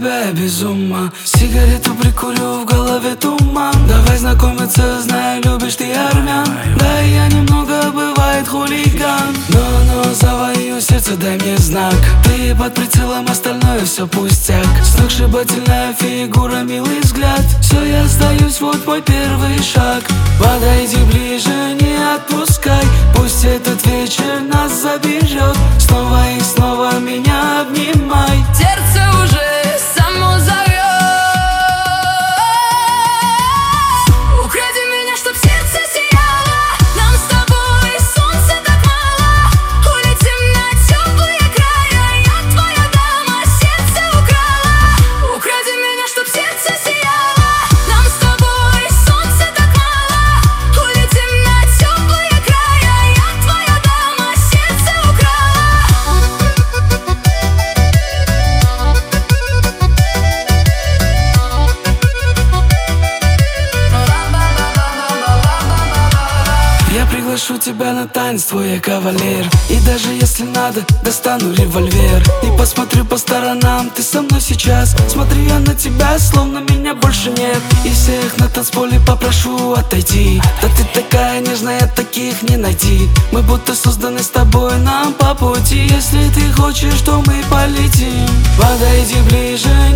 тебя я без ума. Сигарету прикурю, в голове туман. Давай знакомиться, знаю, любишь ты армян. Да и я немного, бывает, хулиган. Но завою сердце, дай мне знак. Ты под прицелом, остальное все пустяк. Сногсшибательная фигура, милый взгляд. Все, я сдаюсь, вот мой первый шаг. Подойди ближе, не отпускай. Пусть этот вечер нас заберет. Снова и снова меня обнимай. Сердце уже само зовет. Укради меня, чтоб сердце сияло. Нам с тобой солнца так мало. Улетим на теплые края. Я твоя дама, сердце украла. Укради меня, чтоб сердце сияло. Нам с тобой солнца так мало. Улетим на теплые края. Я твоя дама, сердце украла. Я приглашу тебя на танец, твой я кавалер. И даже если надо, достану револьвер. И посмотрю по сторонам, ты со мной сейчас. Смотрю я на тебя, словно меня больше нет. И всех на танцполе попрошу отойти. Да ты такая нежная, таких не найти. Мы будто созданы с тобой нам по пути. Если ты хочешь, то мы полетим. Подойди ближе,